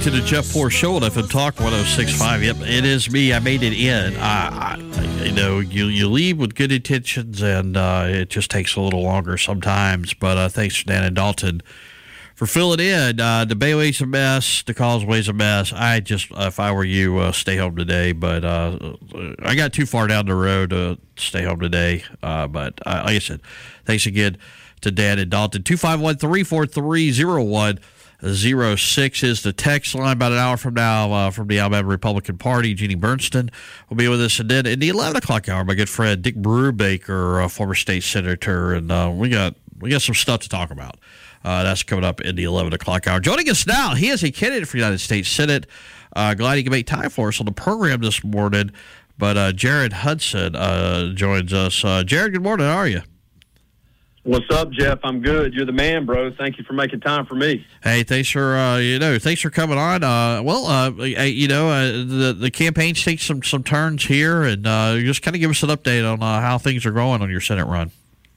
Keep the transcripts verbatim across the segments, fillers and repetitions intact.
to the Jeff Poor Show on F M Talk one oh six point five. Yep, it is me. I made it in. I, I you know, you you leave with good intentions, and uh, it just takes a little longer sometimes. But uh, thanks to Dan and Dalton for filling in. Uh, the Bayway's a mess. The Causeway's a mess. I just, uh, if I were you, uh, stay home today. But uh, I got too far down the road to stay home today. Uh, but uh, like I said, thanks again to Dan and Dalton. two five one, three four three, oh one oh six is the text line. About an hour from now, uh, from the Alabama Republican Party, Jeannie Bernstein will be with us. And then in the eleven o'clock hour, my good friend Dick Brubaker, uh, former state senator, and uh, we got we got some stuff to talk about. Uh, that's coming up in the eleven o'clock hour. Joining us now, he is a candidate for United States Senate. Uh, glad he can make time for us on the program this morning. But uh, Jared Hudson uh, joins us. Uh, Jared, good morning. How are you? What's up, Jeff? I'm good. You're the man, bro. Thank you for making time for me. Hey, thanks for uh, you know, thanks for coming on. Uh, well, uh, you know, uh, the the campaign's taking some some turns here, and uh, just kind of give us an update on uh, how things are going on your Senate run.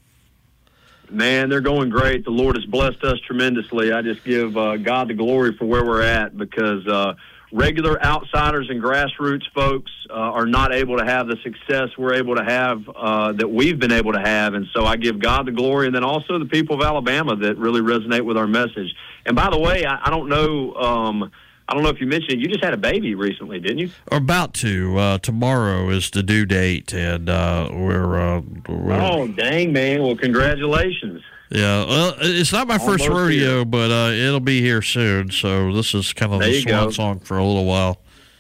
Man, they're going great. The Lord has blessed us tremendously. I just give uh, God the glory for where we're at, because uh, regular outsiders and grassroots folks uh, are not able to have the success we're able to have, uh, that we've been able to have. And so I give God the glory, and then also the people of Alabama that really resonate with our message. And by the way, I, I don't know um, I don't know if you mentioned it, you just had a baby recently, didn't you? About to. Uh, tomorrow is the due date, and uh, we're, uh, we're... Oh, dang, man. Well, congratulations. Yeah, well, it's not my Almost first rodeo, here. but uh, it'll be here soon. So this is kind of There the you swan go. song for a little while.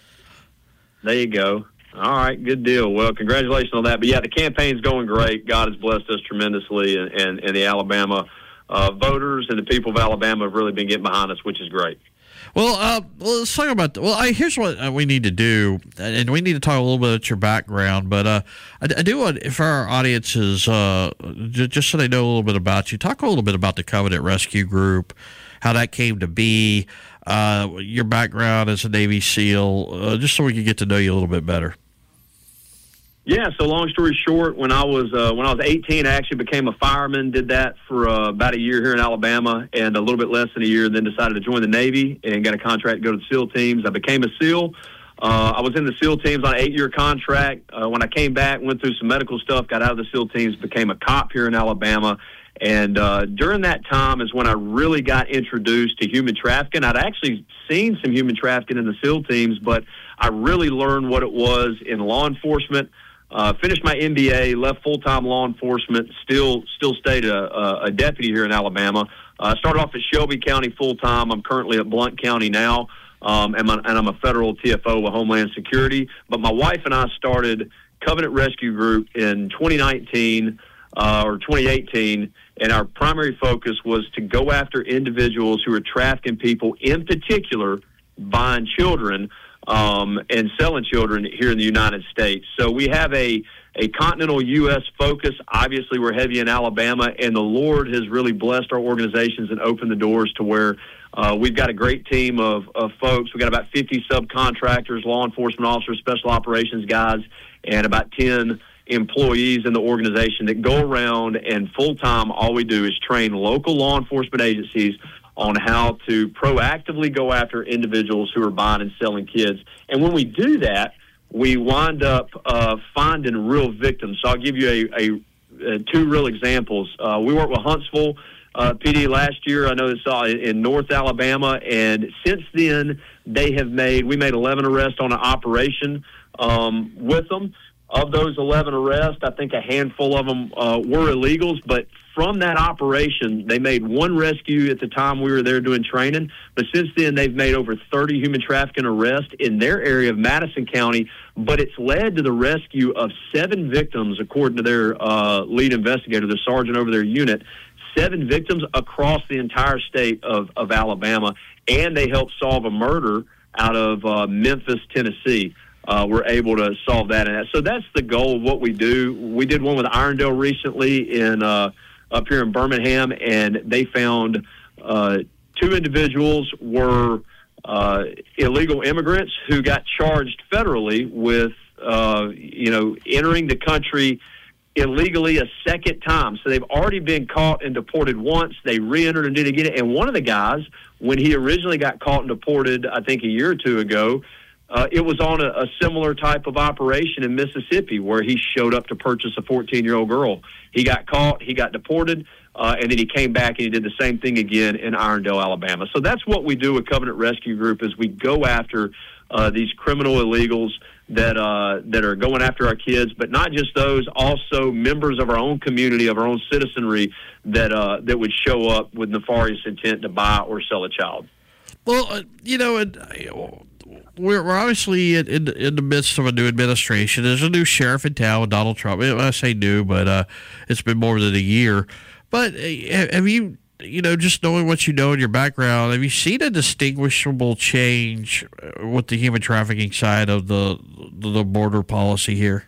There you go. All right, good deal. Well, congratulations on that. But, yeah, the campaign's going great. God has blessed us tremendously, and, and, and the Alabama uh, voters and the people of Alabama have really been getting behind us, which is great. Well, uh, well, let's talk about. Well, I, here's what uh, we need to do, and we need to talk a little bit about your background. But uh, I, I do want, for our audiences, uh, j- just so they know a little bit about you, talk a little bit about the Covenant Rescue Group, how that came to be, uh, your background as a Navy SEAL, uh, just so we can get to know you a little bit better. Yeah, so long story short, when I was uh, when I was eighteen, I actually became a fireman, did that for uh, about a year here in Alabama, and a little bit less than a year, and then decided to join the Navy and got a contract to go to the SEAL teams. I became a SEAL. Uh, I was in the SEAL teams on an eight-year contract. Uh, when I came back, went through some medical stuff, got out of the SEAL teams, became a cop here in Alabama. And uh, during that time is when I really got introduced to human trafficking. I'd actually seen some human trafficking in the SEAL teams, but I really learned what it was in law enforcement. Uh, finished my M B A, left full-time law enforcement, still still stayed a, a deputy here in Alabama. I uh, started off at Shelby County full-time. I'm currently at Blount County now, um, and, my, and I'm a federal T F O with Homeland Security. But my wife and I started Covenant Rescue Group in twenty nineteen uh, or twenty eighteen, and our primary focus was to go after individuals who are trafficking people, in particular buying children, Um, and selling children here in the United States. So we have a, a continental U S focus. Obviously, we're heavy in Alabama, and the Lord has really blessed our organizations and opened the doors to where uh, we've got a great team of, of folks. We've got about fifty subcontractors, law enforcement officers, special operations guys, and about ten employees in the organization that go around, and full-time all we do is train local law enforcement agencies on how to proactively go after individuals who are buying and selling kids. And when we do that, we wind up uh, finding real victims. So I'll give you a, a, a two real examples. Uh, we worked with Huntsville uh, P D last year. I know it's uh, in North Alabama, and since then they have made, we made eleven arrests on an operation um, with them. Of those eleven arrests, I think a handful of them uh, were illegals, but from that operation, they made one rescue at the time we were there doing training, but since then they've made over thirty human trafficking arrests in their area of Madison County, but it's led to the rescue of seven victims, according to their uh, lead investigator, the sergeant over their unit, seven victims across the entire state of, of Alabama, and they helped solve a murder out of uh, Memphis, Tennessee. Uh, we're able to solve that. And so that's the goal of what we do. We did one with Irondale recently in uh, up here in Birmingham, and they found uh, two individuals were uh, illegal immigrants who got charged federally with, uh, you know, entering the country illegally a second time. So they've already been caught and deported once. They re-entered and did it again. And one of the guys, when he originally got caught and deported, I think a year or two ago, uh, it was on a, a similar type of operation in Mississippi where he showed up to purchase a fourteen-year-old girl. He got caught, he got deported, uh, and then he came back and he did the same thing again in Irondale, Alabama. So that's what we do with Covenant Rescue Group is we go after uh, these criminal illegals that uh, that are going after our kids, but not just those, also members of our own community, of our own citizenry that uh, that would show up with nefarious intent to buy or sell a child. Well, uh, you know, and, uh, we're, we're obviously in, in, in the midst of a new administration. There's a new sheriff in town with Donald Trump. I say new, but uh, it's been more than a year. But uh, have you, you know, just knowing what you know in your background, have you seen a distinguishable change with the human trafficking side of the the border policy here?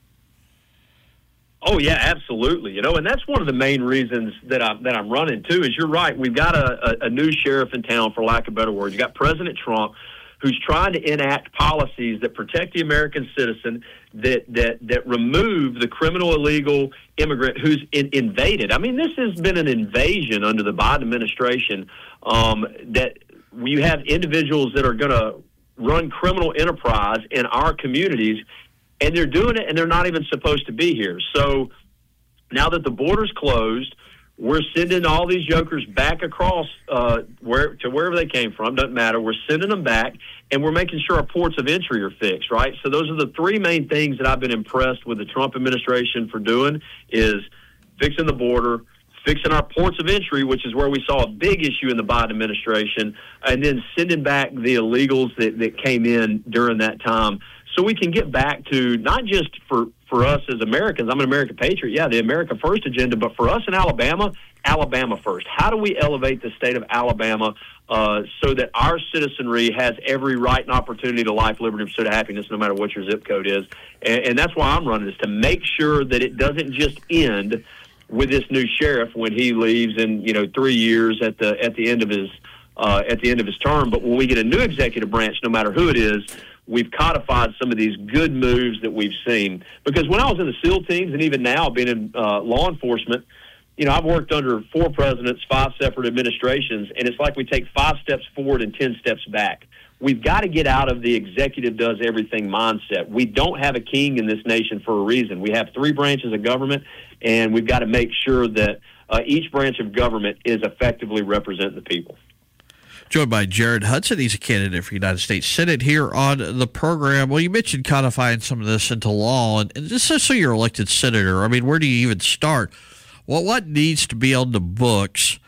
Oh yeah, absolutely. You know, and that's one of the main reasons that I'm that I'm running too. Is you're right. We've got a, a, a new sheriff in town, for lack of better words. You got President Trump, who's trying to enact policies that protect the American citizen, that that that remove the criminal illegal immigrant who's in, invaded. I mean, this has been an invasion under the Biden administration. Um, that you have individuals that are going to run criminal enterprise in our communities, and they're doing it, and they're not even supposed to be here. So now that the border's closed, we're sending all these jokers back across uh, where to wherever they came from. Doesn't matter. We're sending them back, and we're making sure our ports of entry are fixed, right? So those are the three main things that I've been impressed with the Trump administration for doing is fixing the border, fixing our ports of entry, which is where we saw a big issue in the Biden administration, and then sending back the illegals that, that came in during that time so we can get back to not just for, for us as Americans, I'm an American patriot, yeah, the America First agenda, but for us in Alabama, Alabama first. How do we elevate the state of Alabama uh, so that our citizenry has every right and opportunity to life, liberty, and pursuit of happiness, no matter what your zip code is? And, and that's why I'm running, is to make sure that it doesn't just end with this new sheriff when he leaves in, you know, three years at the at the end of his uh, at the end of his term. But when we get a new executive branch, no matter who it is, we've codified some of these good moves that we've seen. Because when I was in the SEAL teams, and even now being in uh, law enforcement, you know, I've worked under four presidents, five separate administrations, and it's like we take five steps forward and ten steps back. We've got to get out of the executive does everything mindset. We don't have a king in this nation for a reason. We have three branches of government, and we've got to make sure that uh, each branch of government is effectively representing the people. Joined by Jared Hudson. He's a candidate for United States Senate here on the program. Well, you mentioned codifying some of this into law, and, and just so you're elected senator, I mean, where do you even start? Well, what needs to be on the books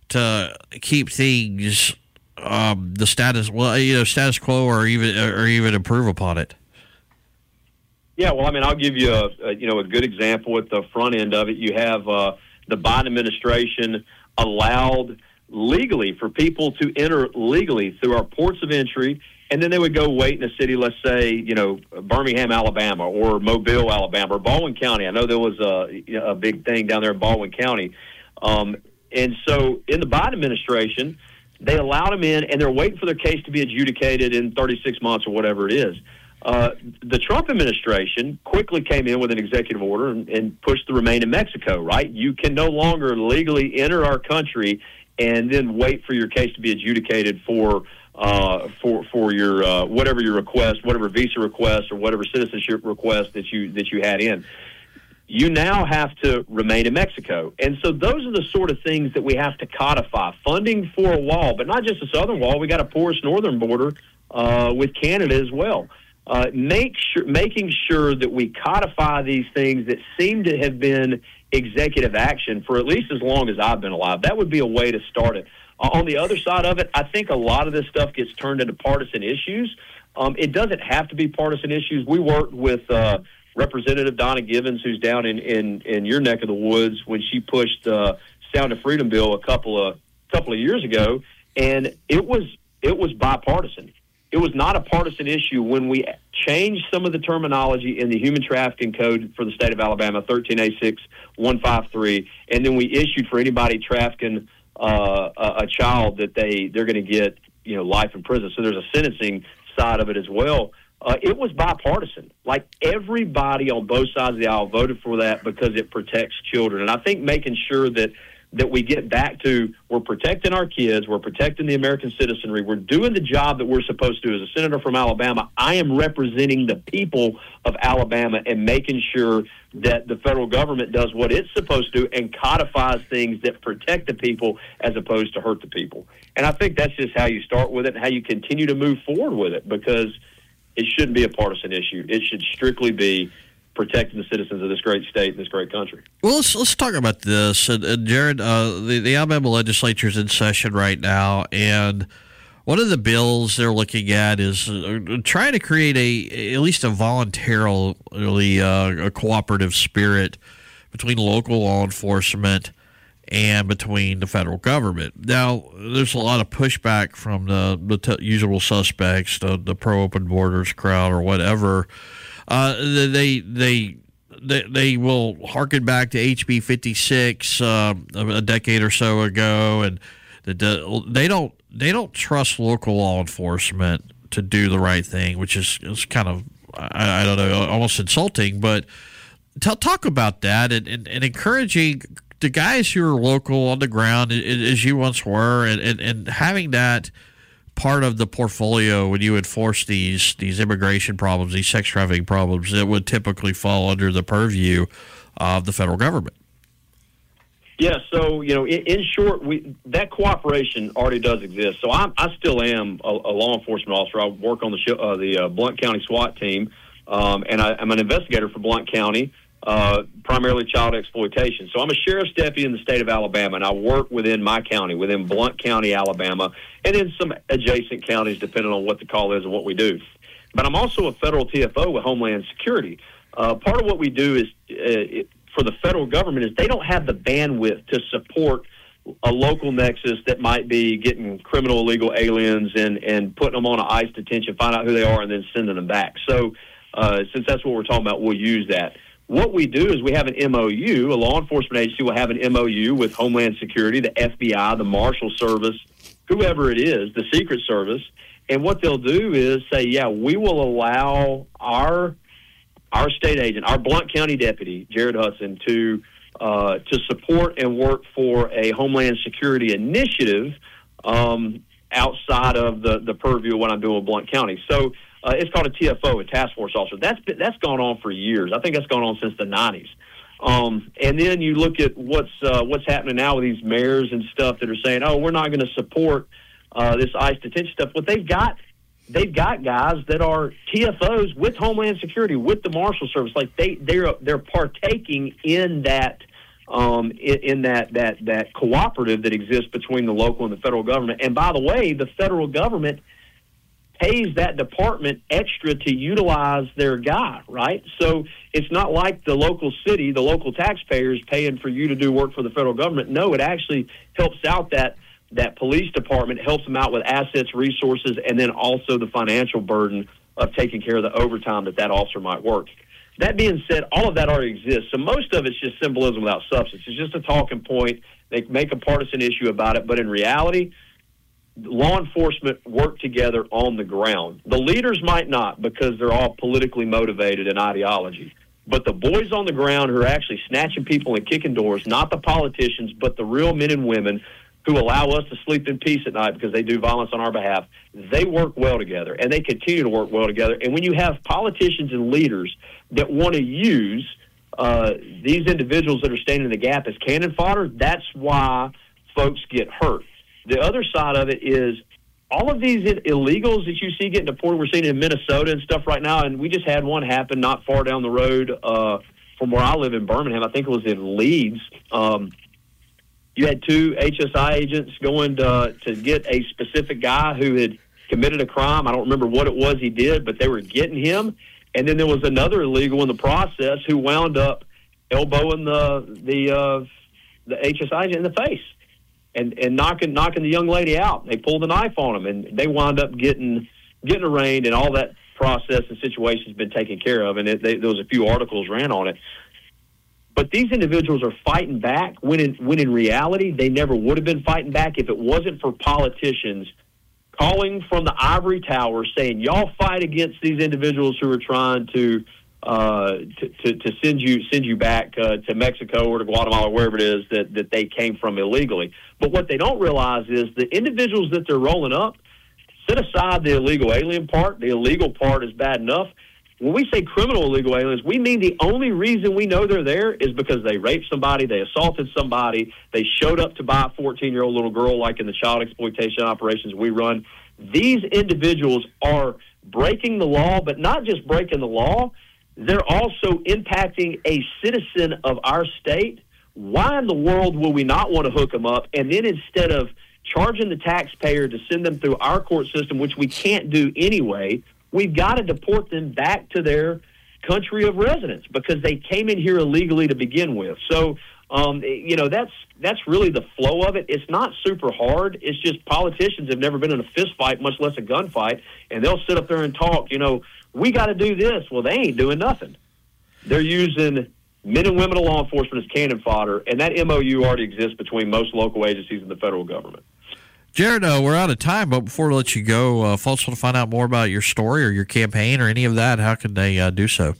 to keep things um, the status, well, you know, status quo, or even or even improve upon it? Yeah, well, I mean, I'll give you a, a you know a good example at the front end of it. You have uh, the Biden administration allowed legally for people to enter legally through our ports of entry, and then they would go wait in a city, let's say, you know, Birmingham, Alabama, or Mobile, Alabama, or Baldwin County. I know there was a, a big thing down there in Baldwin County. Um, and so in the Biden administration, they allowed them in, and they're waiting for their case to be adjudicated in thirty-six months or whatever it is. Uh, the Trump administration quickly came in with an executive order and, and pushed the Remain in Mexico, right? You can no longer legally enter our country and then wait for your case to be adjudicated for uh, for for your uh, whatever your request, whatever visa request or whatever citizenship request that you that you had in. You now have to remain in Mexico. And so those are the sort of things that we have to codify. Funding for a wall, but not just a southern wall. We got a porous northern border uh, with Canada as well. Uh, make sure, making sure that we codify these things that seem to have been executive action for at least as long as I've been alive. That would be a way to start it. Uh, on the other side of it, I think a lot of this stuff gets turned into partisan issues. Um, it doesn't have to be partisan issues. We worked with uh, Representative Donna Givens, who's down in, in, in your neck of the woods, when she pushed the uh, Sound of Freedom bill a couple of couple of years ago, and it was it was bipartisan. It was not a partisan issue when we changed some of the terminology in the human trafficking code for the state of Alabama, thirteen A six one five three, and then we issued for anybody trafficking uh, a, a child that they they're going to get you know life in prison. So there's a sentencing side of it as well. uh, it was bipartisan. Like everybody on both sides of the aisle voted for that because it protects children. And I think making sure that that we get back to we're protecting our kids, we're protecting the American citizenry, we're doing the job that we're supposed to do. As a senator from Alabama, I am representing the people of Alabama and making sure that the federal government does what it's supposed to do and codifies things that protect the people as opposed to hurt the people. And I think that's just how you start with it and how you continue to move forward with it, because it shouldn't be a partisan issue. It should strictly be protecting the citizens of this great state and this great country. Well, let's let's talk about this. And, and Jared, uh, the, the Alabama legislature is in session right now, and one of the bills they're looking at is uh, trying to create a at least a voluntarily uh, a cooperative spirit between local law enforcement and between the federal government. Now, there's a lot of pushback from the, the t- usual suspects, the, the pro-open borders crowd or whatever. Uh, they they they they will harken back to H B fifty-six uh, a decade or so ago, and the, they don't they don't trust local law enforcement to do the right thing, which is, is kind of I, I don't know almost insulting. But t- talk about that and, and, and encouraging the guys who are local on the ground as you once were, and, and, and having that part of the portfolio when you enforce these these immigration problems, these sex trafficking problems that would typically fall under the purview of the federal government. Yeah, so, you know, in, in short, we, that cooperation already does exist. So I'm, I still am a, a law enforcement officer. I work on the show, uh, the uh, Blount County SWAT team, um, and I, I'm an investigator for Blount County, uh, primarily child exploitation. So I'm a sheriff's deputy in the state of Alabama, and I work within my county, within Blount County, Alabama, and in some adjacent counties, depending on what the call is and what we do. But I'm also a federal T F O with Homeland Security. Uh, part of what we do is, uh, it, for the federal government, is they don't have the bandwidth to support a local nexus that might be getting criminal illegal aliens and, and putting them on an ICE detention, find out who they are, and then sending them back. So uh, since that's what we're talking about, we'll use that. What we do is we have an M O U, a law enforcement agency will have an M O U with Homeland Security, the F B I, the Marshal Service, whoever it is, the Secret Service, and what they'll do is say, yeah, we will allow our our state agent, our Blount County deputy, Jared Hudson, to uh, to support and work for a Homeland Security initiative um, outside of the, the purview of what I'm doing with Blount County. So uh, it's called a T F O, a task force officer. That's been, that's gone on for years. I think that's gone on since the nineties. Um, and then you look at what's uh, what's happening now with these mayors and stuff that are saying, oh, we're not going to support uh, this ICE detention stuff. But they've got they've got guys that are T F Os with Homeland Security, with the Marshal Service. Like they they're they're partaking in that um, in, in that that that cooperative that exists between the local and the federal government. And by the way, the federal government pays that department extra to utilize their guy, right? So it's not like the local city, the local taxpayers paying for you to do work for the federal government. No, it actually helps out that that police department, helps them out with assets, resources, and then also the financial burden of taking care of the overtime that that officer might work. That being said, all of that already exists. So most of it's just symbolism without substance. It's just a talking point. They make a partisan issue about it, but in reality, law enforcement work together on the ground. The leaders might not, because they're all politically motivated in ideology. But the boys on the ground who are actually snatching people and kicking doors, not the politicians, but the real men and women who allow us to sleep in peace at night because they do violence on our behalf, they work well together, and they continue to work well together. And when you have politicians and leaders that want to use uh, these individuals that are standing in the gap as cannon fodder, that's why folks get hurt. The other side of it is all of these illegals that you see getting deported. We're seeing in Minnesota and stuff right now, and we just had one happen not far down the road uh, from where I live in Birmingham. I think it was in Leeds. Um, you had two H S I agents going to, to get a specific guy who had committed a crime. I don't remember what it was he did, but they were getting him. And then there was another illegal in the process who wound up elbowing the the uh, the H S I agent in the face. And, and knocking knocking the young lady out. They pulled a knife on him, and they wound up getting getting arraigned, and all that process and situation has been taken care of. And it, they, there was a few articles ran on it. But these individuals are fighting back when in, when in reality they never would have been fighting back if it wasn't for politicians calling from the ivory tower saying, y'all fight against these individuals who are trying to uh, to, to, to send you send you back uh, to Mexico or to Guatemala, wherever it is that, that they came from illegally. But what they don't realize is the individuals that they're rolling up, set aside the illegal alien part. The illegal part is bad enough. When we say criminal illegal aliens, we mean the only reason we know they're there is because they raped somebody, they assaulted somebody, they showed up to buy a fourteen-year-old little girl like in the child exploitation operations we run. These individuals are breaking the law, but not just breaking the law, they're also impacting a citizen of our state. Why in the world will we not want to hook them up? And then instead of charging the taxpayer to send them through our court system, which we can't do anyway, we've got to deport them back to their country of residence because they came in here illegally to begin with. So, um, you know, that's that's really the flow of it. It's not super hard. It's just politicians have never been in a fist fight, much less a gunfight, and they'll sit up there and talk, you know, we got to do this. Well, they ain't doing nothing. They're using men and women of law enforcement as cannon fodder, and that M O U already exists between most local agencies and the federal government. Jared, uh, we're out of time, but before we let you go, uh, folks want to find out more about your story or your campaign or any of that, how can they uh, do so?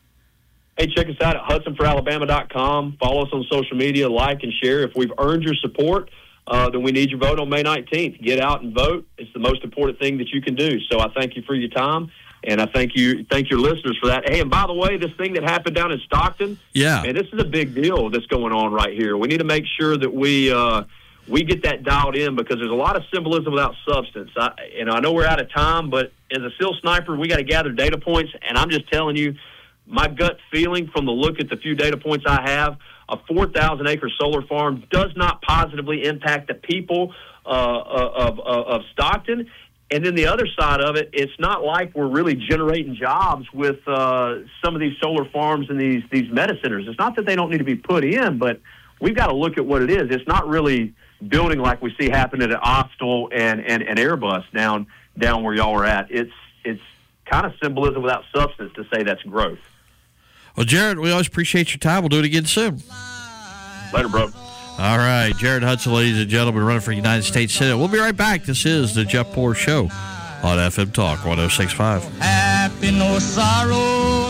Hey, check us out at Hudson for Alabama dot com. Follow us on social media, like and share. If we've earned your support, uh, then we need your vote on May nineteenth. Get out and vote. It's the most important thing that you can do. So I thank you for your time, and I thank you, thank your listeners for that. Hey, and by the way, this thing that happened down in Stockton, yeah, man, this is a big deal that's going on right here. We need to make sure that we uh, we get that dialed in because there's a lot of symbolism without substance. I, you know, I know we're out of time, but as a SEAL sniper, we got to gather data points, and I'm just telling you, my gut feeling from the look at the few data points I have, a four thousand acre solar farm does not positively impact the people uh, of, of, of Stockton. And then the other side of it, it's not like we're really generating jobs with uh, some of these solar farms and these, these meta centers. It's not that they don't need to be put in, but we've got to look at what it is. It's not really building like we see happening at Austal and, and, and Airbus down down where y'all are at. It's it's kind of symbolism without substance to say that's growth. Well, Jared, we always appreciate your time. We'll do it again soon. Later, bro. All right, Jared Hudson, ladies and gentlemen, running for United States Senate. We'll be right back. This is the Jeff Poor Show on F M Talk one oh six point five. Happy, no sorrow.